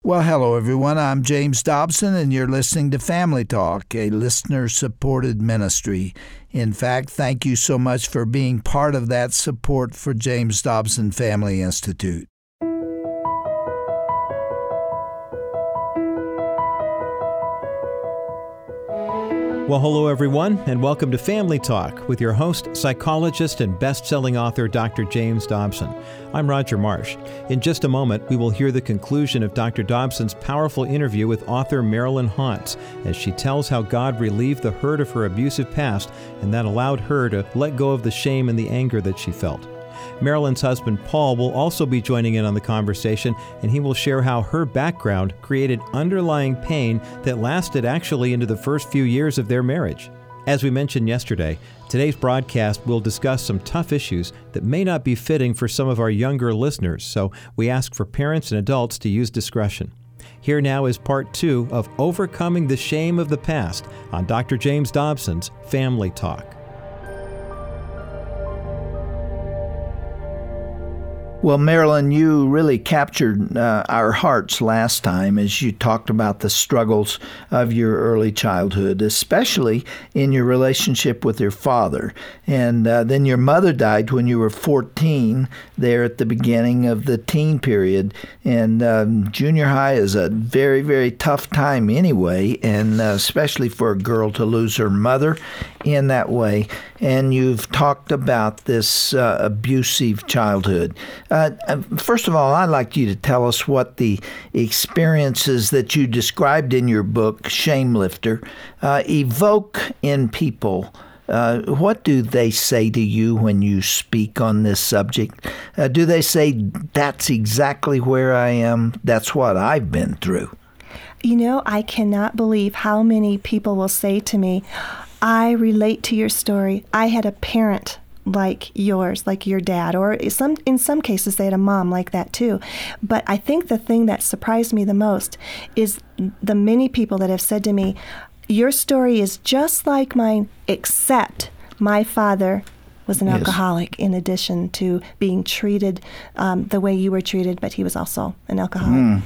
Well, hello, everyone. I'm James Dobson, and you're listening to Family Talk, a listener-supported ministry. In fact, thank you so much for being part of that support for James Dobson Family Institute. Well, hello, everyone, and welcome to Family Talk with your host, psychologist, and best-selling author, Dr. James Dobson. I'm Roger Marsh. In just a moment, we will hear the conclusion of Dr. Dobson's powerful interview with author Marilyn Hauntz as she tells how God relieved the hurt of her abusive past, and that allowed her to let go of the shame and the anger that she felt. Marilyn's husband, Paul, will also be joining in on the conversation, and he will share how her background created underlying pain that lasted actually into the first few years of their marriage. As we mentioned yesterday, today's broadcast will discuss some tough issues that may not be fitting for some of our younger listeners, so we ask for parents and adults to use discretion. Here now is part 2 of Overcoming the Shame of the Past on Dr. James Dobson's Family Talk. Well, Marilyn, you really captured our hearts last time as you talked about the struggles of your early childhood, especially in your relationship with your father. And then your mother died when you were 14, there at the beginning of the teen period. And junior high is a very, very tough time anyway, and especially for a girl to lose her mother in that way. And you've talked about this abusive childhood. First of all, I'd like you to tell us what the experiences that you described in your book, Shamelifter, evoke in people. What do they say to you when you speak on this subject? Do they say, that's exactly where I am, that's what I've been through? You know, I cannot believe how many people will say to me, I relate to your story. I had a parent like yours, like your dad, or in some cases they had a mom like that too. But I think the thing that surprised me the most is the many people that have said to me, your story is just like mine, except my father was an alcoholic in addition to being treated the way you were treated, but he was also an alcoholic.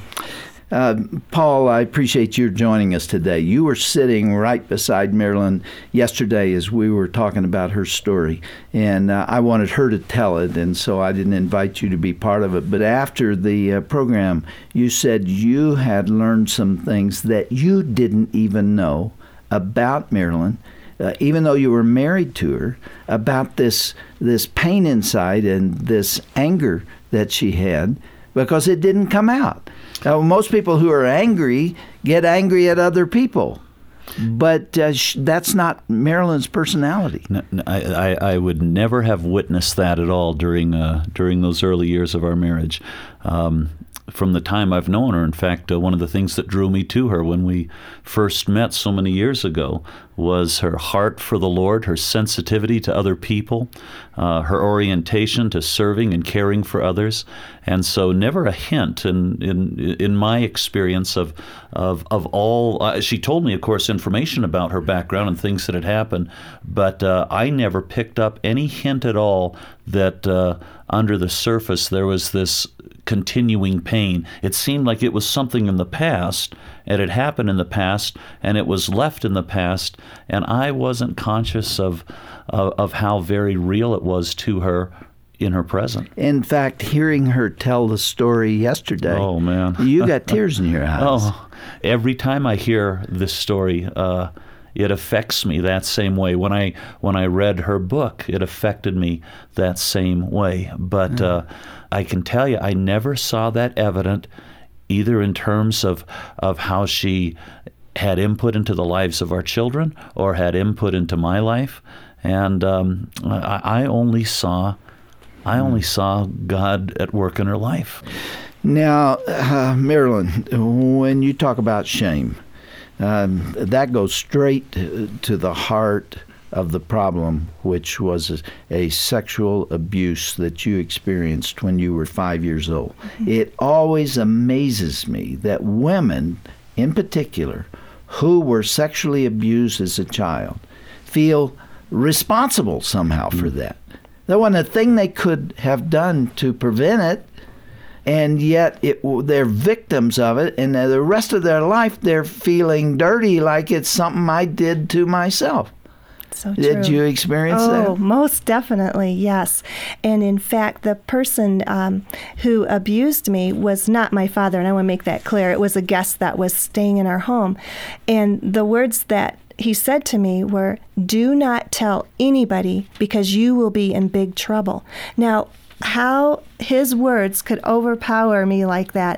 Paul, I appreciate you joining us today. You were sitting right beside Marilyn yesterday as we were talking about her story, and I wanted her to tell it, and so I didn't invite you to be part of it. But after the program, you said you had learned some things that you didn't even know about Marilyn, even though you were married to her, about this pain inside and this anger that she had, because it didn't come out. Now, most people who are angry get angry at other people, but that's not Marilyn's personality. No, I would never have witnessed that at all during those early years of our marriage. From the time I've known her, in fact, one of the things that drew me to her when we first met so many years ago was her heart for the Lord, her sensitivity to other people, her orientation to serving and caring for others. And so never a hint in my experience of all, she told me, of course, information about her background and things that had happened, but I never picked up any hint at all that under the surface there was this continuing pain. It seemed like it was something in the past, and it happened in the past, and it was left in the past, and I wasn't conscious of how very real it was to her in her present. In fact, hearing her tell the story yesterday, oh man, you got tears in your eyes. Oh, every time I hear this story, it affects me that same way. When I read her book, it affected me that same way. But I can tell you, I never saw that evident, either in terms of how she had input into the lives of our children or had input into my life. And I only saw God at work in her life. Now, Marilyn, when you talk about shame, that goes straight to the heart of the problem, which was a sexual abuse that you experienced when you were 5 years old. Mm-hmm. It always amazes me that women, in particular, who were sexually abused as a child, feel responsible somehow for that. There wasn't a thing they could have done to prevent it. and yet they're victims of it, and the rest of their life they're feeling dirty, like it's something I did to myself. So true. Did you experience that? Oh, most definitely, yes. And in fact, the person who abused me was not my father, and I want to make that clear. It was a guest that was staying in our home. And the words that he said to me were, "Do not tell anybody because you will be in big trouble." Now, how his words could overpower me like that,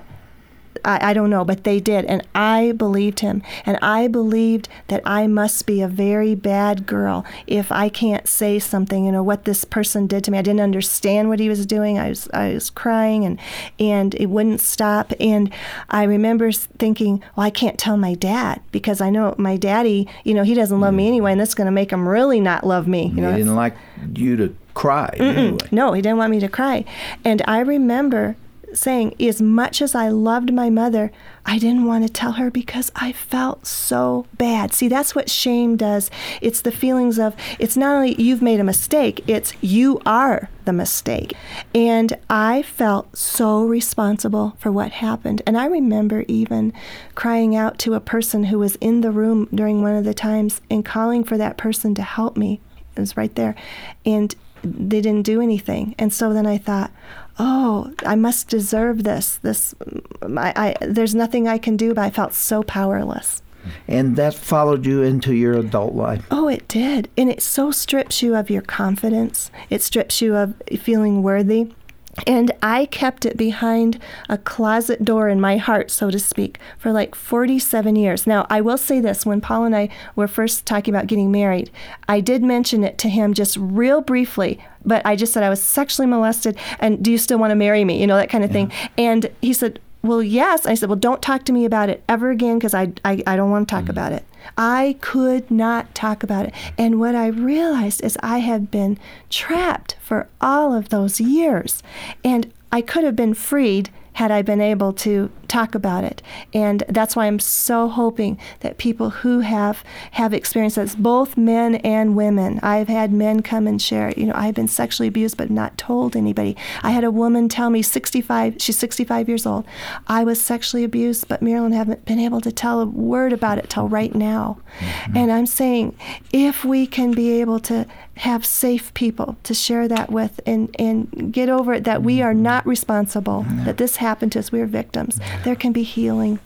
I don't know, but they did, and I believed him, and I believed that I must be a very bad girl if I can't say something, what this person did to me. I didn't understand what he was doing. I was crying, and it wouldn't stop, and I remember thinking, well, I can't tell my dad, because I know my daddy, he doesn't love me anyway, and that's going to make him really not love me. He didn't like you to cry anyway. No, he didn't want me to cry, and I remember saying, as much as I loved my mother, I didn't want to tell her because I felt so bad. See, that's what shame does. It's the feelings of, it's not only you've made a mistake, it's you are the mistake. And I felt so responsible for what happened. And I remember even crying out to a person who was in the room during one of the times and calling for that person to help me. It was right there. And they didn't do anything. And so then I thought, oh, I must deserve this. There's nothing I can do, but I felt so powerless. And that followed you into your adult life. Oh, it did. And it so strips you of your confidence. It strips you of feeling worthy. And I kept it behind a closet door in my heart, so to speak, for like 47 years. Now, I will say this. When Paul and I were first talking about getting married, I did mention it to him just real briefly, but I just said I was sexually molested, and do you still want to marry me? That kind of thing. And he said, well, yes. I said, well, don't talk to me about it ever again, because I don't want to talk about it. I could not talk about it. And what I realized is I had been trapped for all of those years. And I could have been freed had I been able to talk about it. And that's why I'm so hoping that people who have experienced this, both men and women. I've had men come and share, I've been sexually abused but not told anybody. I had a woman tell me, she's 65 years old, I was sexually abused, but Marilyn haven't been able to tell a word about it till right now. Mm-hmm. And I'm saying, if we can be able to have safe people to share that with and get over it, that we are not responsible, that this happened to us, we're victims, there can be healing.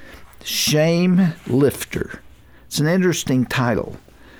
Shame Lifter. It's an interesting title.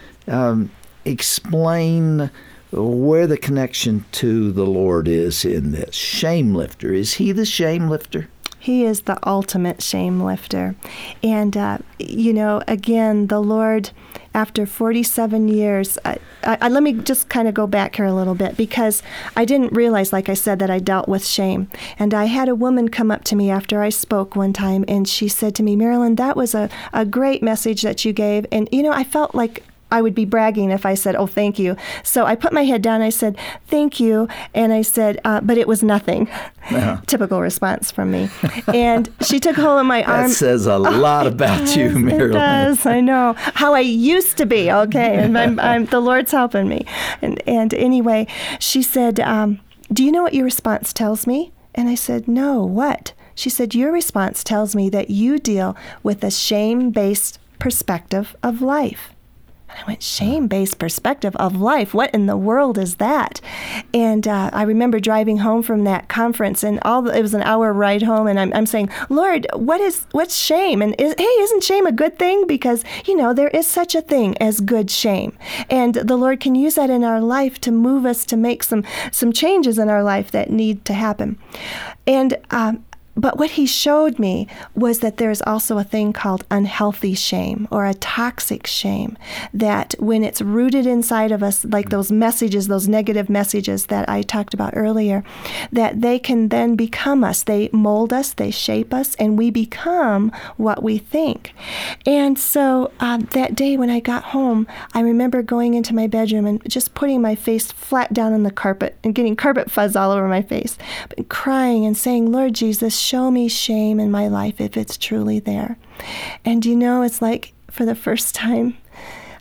Explain where the connection to the Lord is in this. Shame Lifter. Is he the shame lifter? He is the ultimate shame lifter. And, again, the Lord, after 47 years, let me just kind of go back here a little bit, because I didn't realize, like I said, that I dealt with shame. And I had a woman come up to me after I spoke one time, and she said to me, Marilyn, that was a great message that you gave. And, I felt like I would be bragging if I said, oh, thank you. So I put my head down, I said, thank you. And I said, but it was nothing. Uh-huh. Typical response from me. And she took hold of my arm. That says a lot about you, Marilyn. It does, I know. How I used to be, okay. And I'm the Lord's helping me. And anyway, she said, do you know what your response tells me? And I said, no, what? She said, your response tells me that you deal with a shame-based perspective of life. I went, shame-based perspective of life? What in the world is that? And I remember driving home from that conference, and it was an hour ride home, and I'm saying, Lord, what's shame? And isn't shame a good thing? Because, there is such a thing as good shame. And the Lord can use that in our life to move us to make some changes in our life that need to happen. And but what he showed me was that there's also a thing called unhealthy shame, or a toxic shame, that when it's rooted inside of us, like those messages, those negative messages that I talked about earlier, that they can then become us. They mold us, they shape us, and we become what we think. And so that day when I got home, I remember going into my bedroom and just putting my face flat down on the carpet and getting carpet fuzz all over my face, and crying and saying, Lord Jesus, show me shame in my life if it's truly there. And it's like, for the first time,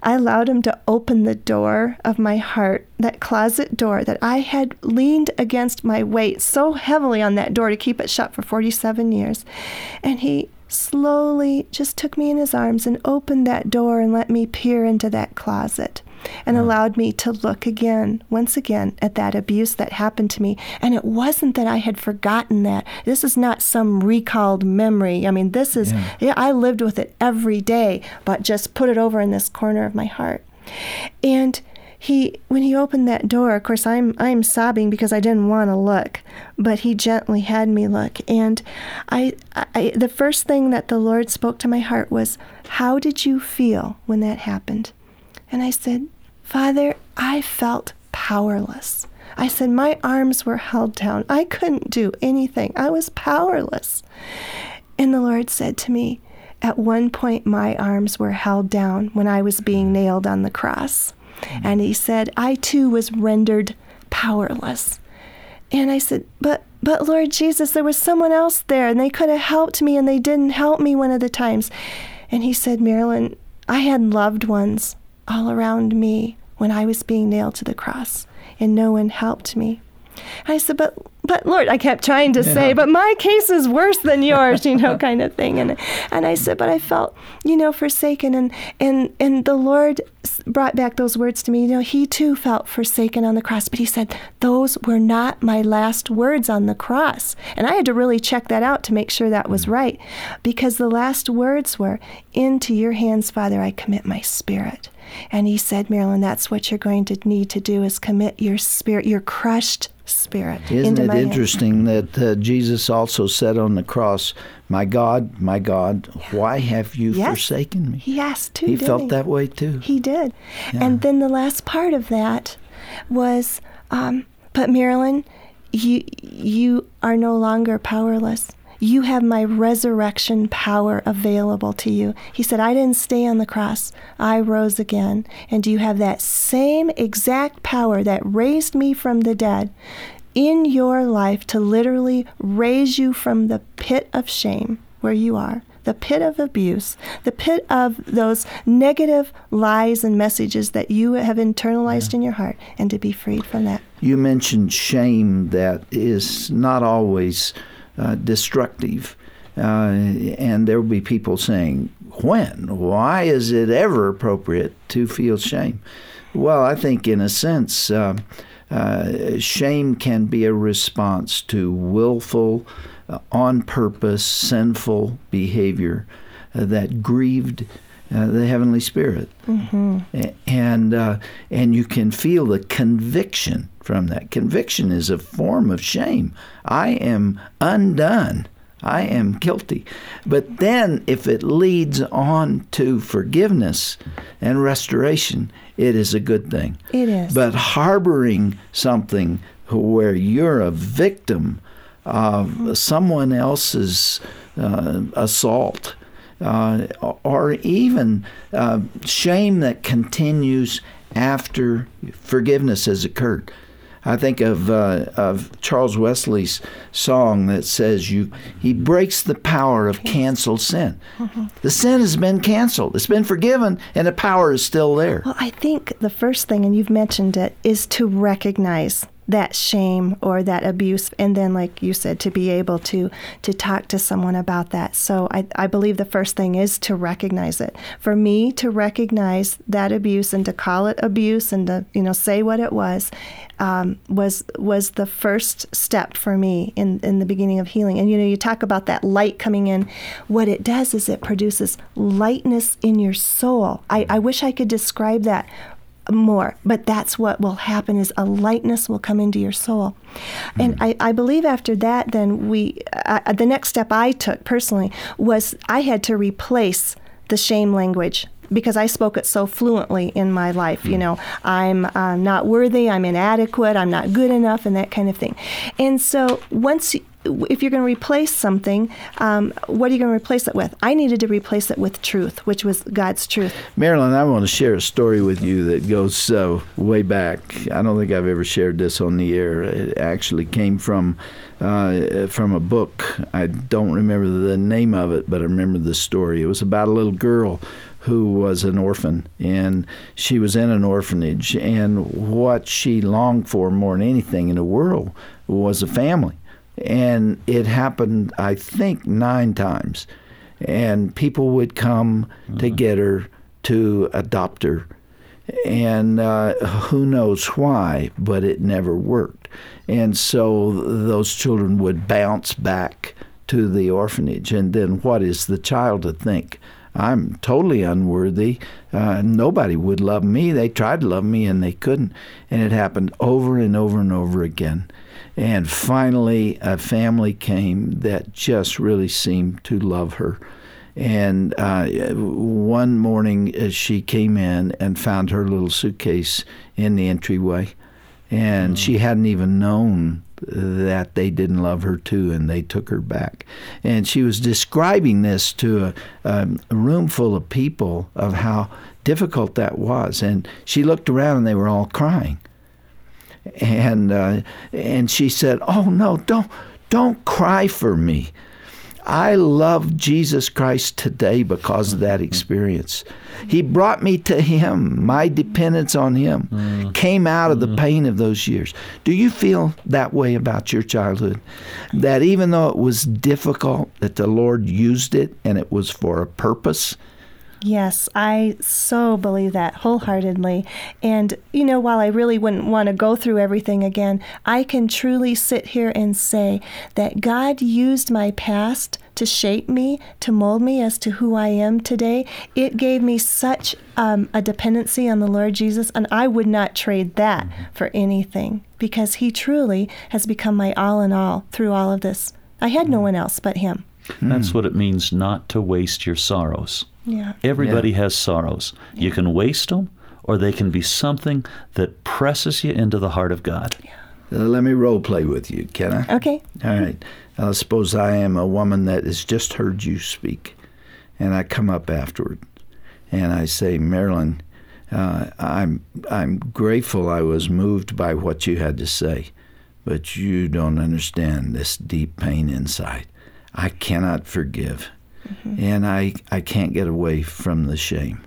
I allowed him to open the door of my heart, that closet door that I had leaned against my weight so heavily on that door to keep it shut for 47 years. And he slowly just took me in his arms and opened that door and let me peer into that closet and allowed me to look once again, at that abuse that happened to me. And it wasn't that I had forgotten that. This is not some recalled memory. I mean, this is, I lived with it every day, but just put it over in this corner of my heart. And when he opened that door, of course, I'm sobbing because I didn't want to look, but he gently had me look. And the first thing that the Lord spoke to my heart was, how did you feel when that happened? And I said, Father, I felt powerless. I said, my arms were held down. I couldn't do anything. I was powerless. And the Lord said to me, at one point, my arms were held down when I was being nailed on the cross. And he said, I too was rendered powerless. And I said, but Lord Jesus, there was someone else there, and they could have helped me, and they didn't help me one of the times. And he said, Marilyn, I had loved ones all around me when I was being nailed to the cross, and no one helped me. I said, but Lord, I kept trying to say, but my case is worse than yours, kind of thing. And I said, but I felt, forsaken. And the Lord brought back those words to me. He too felt forsaken on the cross. But he said, those were not my last words on the cross. And I had to really check that out to make sure that was right. Because the last words were, into your hands, Father, I commit my spirit. And he said, Marilyn, that's what you're going to need to do, is commit your spirit, your crushed spirit. Isn't it interesting that Jesus also said on the cross, my God, why have you forsaken me? He asked too, He felt that way too. He did. Yeah. And then the last part of that was, but Marilyn, you are no longer powerless. You have my resurrection power available to you. He said, I didn't stay on the cross. I rose again. And you have that same exact power that raised me from the dead in your life to literally raise you from the pit of shame where you are, the pit of abuse, the pit of those negative lies and messages that you have internalized in your heart, and to be freed from that. You mentioned shame that is not always destructive. And there will be people saying, why is it ever appropriate to feel shame? Well, I think in a sense, shame can be a response to willful, on purpose, sinful behavior that grieved the Heavenly Spirit. Mm-hmm. And you can feel the conviction from that. Conviction is a form of shame. I am undone. I am guilty. But then if it leads on to forgiveness and restoration, it is a good thing. It is. But harboring something where you're a victim of someone else's assault, or even shame that continues after forgiveness has occurred. I think of Charles Wesley's song that says, he breaks the power of canceled sin. Mm-hmm. The sin has been canceled. It's been forgiven, and the power is still there. Well, I think the first thing, and you've mentioned it, is to recognize that shame or that abuse, and then, like you said, to be able to talk to someone about that. So I believe the first thing is to recognize it. For me to recognize that abuse and to call it abuse and to say what it was the first step for me in the beginning of healing. And you talk about that light coming in. What it does is it produces lightness in your soul. I wish I could describe that more, but that's what will happen, is a lightness will come into your soul. And I believe after that, then the next step I took personally was I had to replace the shame language, because I spoke it so fluently in my life. I'm not worthy, I'm inadequate, I'm not good enough, and that kind of thing. And so if you're going to replace something, what are you going to replace it with? I needed to replace it with truth, which was God's truth. Marilyn, I want to share a story with you that goes way back. I don't think I've ever shared this on the air. It actually came from from a book. I don't remember the name of it, but I remember the story. It was about a little girl who was an orphan, and she was in an orphanage, and what she longed for more than anything in the world was a family. And it happened, I think, 9 times. And people would come to get her, to adopt her. And who knows why, but it never worked. And so those children would bounce back to the orphanage. And then what is the child to think? I'm totally unworthy. Nobody would love me. They tried to love me, and they couldn't. And it happened over and over and over again. And finally, a family came that just really seemed to love her. And one morning, she came in and found her little suitcase in the entryway. And she hadn't even known that they didn't love her too, and they took her back. And she was describing this to a room full of people of how difficult that was. And she looked around, and they were all crying. And she said, "Oh no, don't cry for me. I love Jesus Christ today because of that experience. He brought me to Him. My dependence on Him came out of the pain of those years." Do you feel that way about your childhood? That even though it was difficult, that the Lord used it and it was for a purpose? Yes, I so believe that wholeheartedly. And, while I really wouldn't want to go through everything again, I can truly sit here and say that God used my past to shape me, to mold me as to who I am today. It gave me such a dependency on the Lord Jesus, and I would not trade that for anything, because He truly has become my all in all through all of this. I had no one else but Him. That's what it means not to waste your sorrows. Yeah. Everybody has sorrows. You can waste them, or they can be something that presses you into the heart of God. Yeah. Let me role play with you, can I? Okay. All right. Suppose I am a woman that has just heard you speak, and I come up afterward, and I say, "Marilyn, I'm grateful I was moved by what you had to say, but you don't understand this deep pain inside. I cannot forgive, and I can't get away from the shame,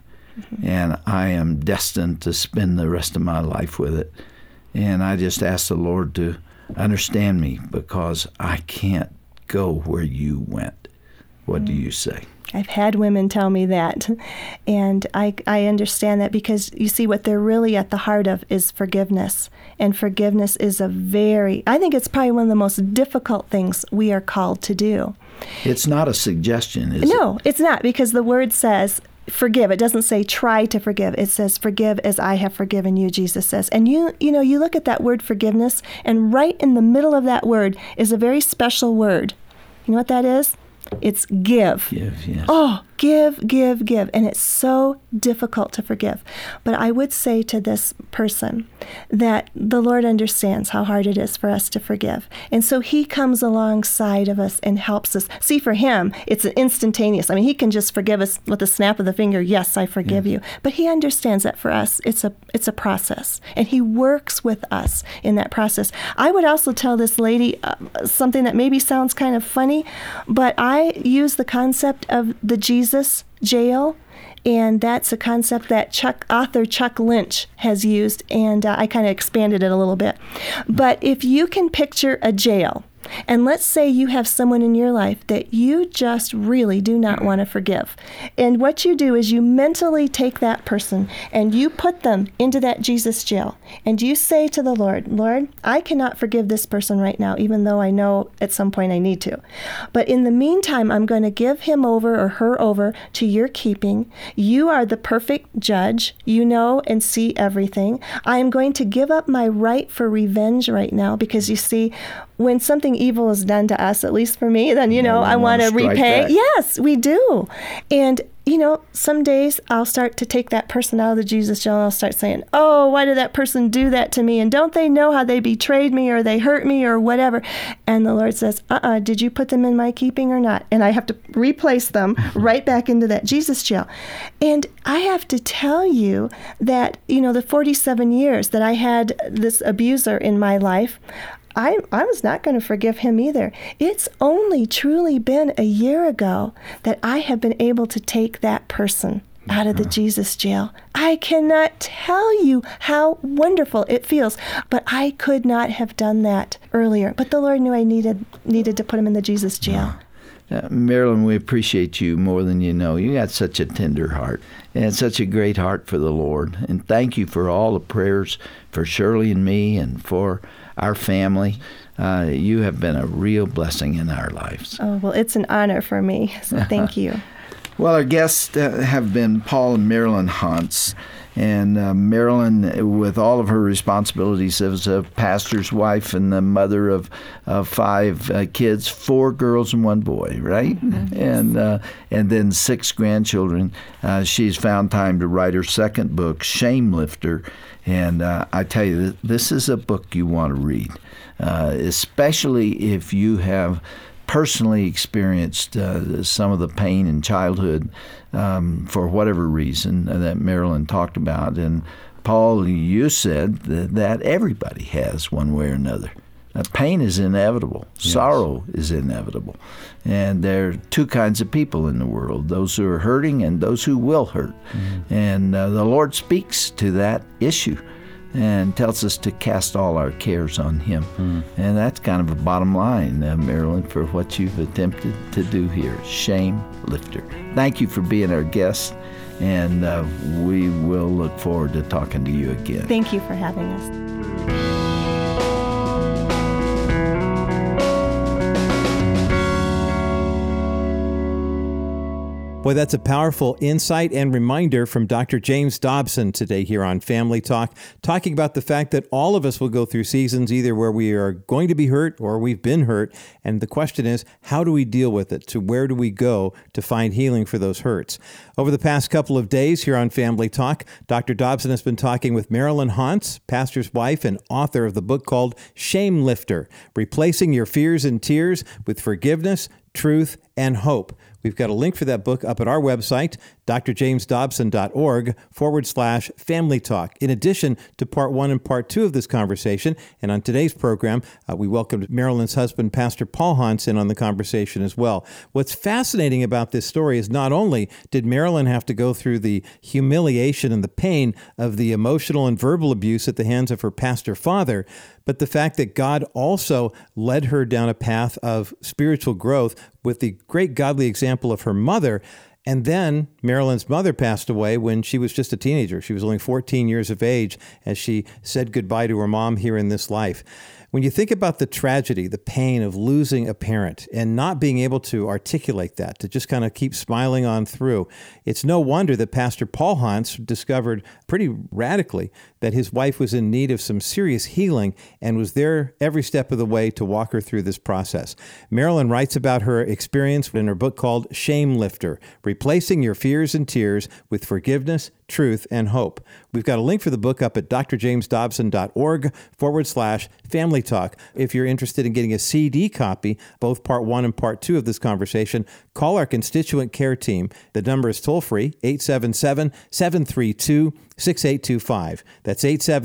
and I am destined to spend the rest of my life with it. And I just ask the Lord to understand me because I can't go where you went." What do you say? I've had women tell me that, and I understand that, because you see, what they're really at the heart of is forgiveness. And forgiveness is I think it's probably one of the most difficult things we are called to do. It's not a suggestion, is it? No, it's not, because the Word says, forgive. It doesn't say try to forgive. It says forgive as I have forgiven you, Jesus says. And you look at that word forgiveness, and right in the middle of that word is a very special word. You know what that is? It's give. Give, yes. Oh, give. And it's so difficult to forgive. But I would say to this person that the Lord understands how hard it is for us to forgive. And so He comes alongside of us and helps us. See, for Him, it's instantaneous. I mean, He can just forgive us with a snap of the finger. Yes, I forgive you. But He understands that for us, it's a process. And He works with us in that process. I would also tell this lady something that maybe sounds kind of funny, but I use the concept of the Jesus jail, and that's a concept that author Chuck Lynch has used, and I kind of expanded it a little bit. But if you can picture a jail, and let's say you have someone in your life that you just really do not want to forgive. And what you do is you mentally take that person and you put them into that Jesus jail. And you say to the Lord, "Lord, I cannot forgive this person right now, even though I know at some point I need to. But in the meantime, I'm going to give him over or her over to your keeping. You are the perfect judge. You know and see everything. I am going to give up my right for revenge right now," because you see, when something evil is done to us, at least for me, then, I want to repay. Back. Yes, we do. And, some days I'll start to take that person out of the Jesus jail, and I'll start saying, "Oh, why did that person do that to me? And don't they know how they betrayed me, or they hurt me, or whatever?" And the Lord says, "Did you put them in my keeping or not?" And I have to replace them right back into that Jesus jail. And I have to tell you that, the 47 years that I had this abuser in my life, I was not going to forgive him either. It's only truly been a year ago that I have been able to take that person out of the Jesus jail. I cannot tell you how wonderful it feels, but I could not have done that earlier. But the Lord knew I needed to put him in the Jesus jail. Marilyn, we appreciate you more than you know. You got such a tender heart and such a great heart for the Lord. And thank you for all the prayers for Shirley and me and for our family. You have been a real blessing in our lives. Oh, well, it's an honor for me, so thank you. Well, our guests have been Paul and Marilyn Hantz. And Marilyn, with all of her responsibilities as a pastor's wife and the mother of 5 kids, 4 girls and 1 boy, right? Mm-hmm. And then 6 grandchildren. She's found time to write her second book, Shame Lifter. And I tell you, this is a book you want to read, especially if you have personally experienced some of the pain in childhood for whatever reason that Marilyn talked about. And Paul, you said that everybody has one way or another. Pain is inevitable. Yes. Sorrow is inevitable. And there are 2 kinds of people in the world, those who are hurting and those who will hurt. Mm-hmm. And the Lord speaks to that issue and tells us to cast all our cares on him. And that's kind of a bottom line, Marilyn, for what you've attempted to do here. Shame Lifter. Thank you for being our guest, and we will look forward to talking to you again. Thank you for having us. Boy, that's a powerful insight and reminder from Dr. James Dobson today here on Family Talk, talking about the fact that all of us will go through seasons either where we are going to be hurt or we've been hurt. And the question is, how do we deal with it? To where do we go to find healing for those hurts? Over the past couple of days here on Family Talk, Dr. Dobson has been talking with Marilyn Hantz, pastor's wife and author of the book called Shame Lifter, Replacing Your Fears and Tears with Forgiveness, Truth, and Hope. We've got a link for that book up at our website, drjamesdobson.org/Family Talk. In addition to part 1 and part 2 of this conversation, and on today's program, we welcomed Marilyn's husband, Pastor Paul Hantz, in on the conversation as well. What's fascinating about this story is not only did Marilyn have to go through the humiliation and the pain of the emotional and verbal abuse at the hands of her pastor father, but the fact that God also led her down a path of spiritual growth with the great godly example of her mother. And then Marilyn's mother passed away when she was just a teenager. She was only 14 years of age as she said goodbye to her mom here in this life. When you think about the tragedy, the pain of losing a parent and not being able to articulate that, to just kind of keep smiling on through, it's no wonder that Pastor Paul Hantz discovered pretty radically that his wife was in need of some serious healing and was there every step of the way to walk her through this process. Marilyn writes about her experience in her book called Shame Lifter, Replacing Your Fears and Tears with Forgiveness, Truth, and Hope. We've got a link for the book up at drjamesdobson.org/Family Talk. If you're interested in getting a CD copy, both part 1 and part 2 of this conversation, call our constituent care team. The number is toll-free, 877-732-6825. That's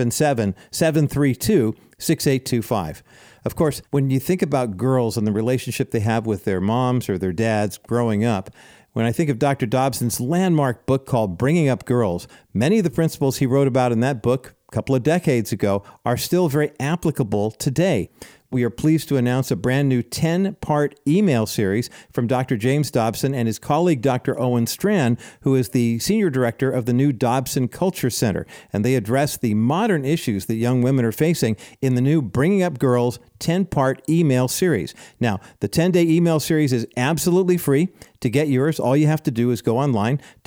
877-732-6825. Of course, when you think about girls and the relationship they have with their moms or their dads growing up, when I think of Dr. Dobson's landmark book called Bringing Up Girls, many of the principles he wrote about in that book a couple of decades ago are still very applicable today. We are pleased to announce a brand new 10-part email series from Dr. James Dobson and his colleague, Dr. Owen Strachan, who is the senior director of the new Dobson Culture Center. And they address the modern issues that young women are facing in the new Bringing Up Girls 10-part email series. Now, the 10-day email series is absolutely free. To get yours, all you have to do is go online to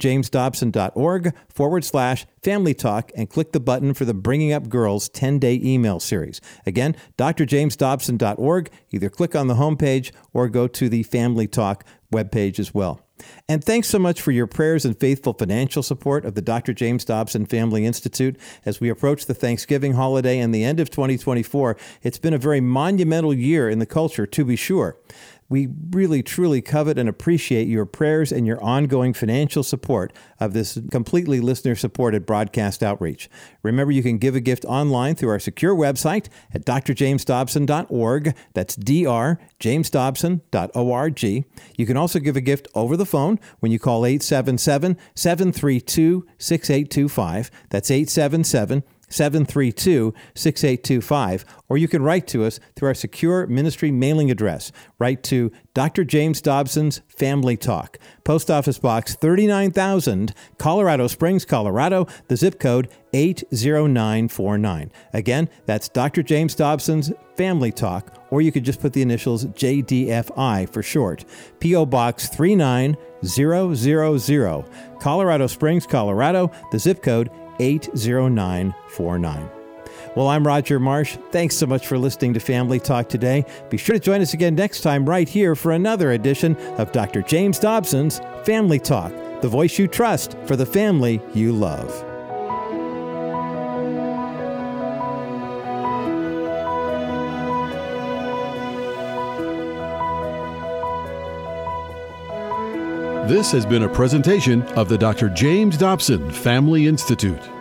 drjamesdobson.org/Family Talk and click the button for the Bringing Up Girls 10-day email series. Again, drjamesdobson.org. Either click on the homepage or go to the Family Talk webpage as well. And thanks so much for your prayers and faithful financial support of the Dr. James Dobson Family Institute. As we approach the Thanksgiving holiday and the end of 2024, it's been a very monumental year in the culture, to be sure. We really, truly covet and appreciate your prayers and your ongoing financial support of this completely listener-supported broadcast outreach. Remember, you can give a gift online through our secure website at drjamesdobson.org. That's drjamesdobson.org. You can also give a gift over the phone when you call 877-732-6825. That's 877-732-6825, or you can write to us through our secure ministry mailing address. Write to Dr. James Dobson's Family Talk, Post Office Box 39,000, Colorado Springs, Colorado, the zip code 80949. Again, that's Dr. James Dobson's Family Talk, or you could just put the initials JDFI for short. P.O. Box 39000, Colorado Springs, Colorado, the zip code 80949. Well, I'm Roger Marsh. Thanks so much for listening to Family Talk today. Be sure to join us again next time right here for another edition of Dr. James Dobson's Family Talk, the voice you trust for the family you love. This has been a presentation of the Dr. James Dobson Family Institute.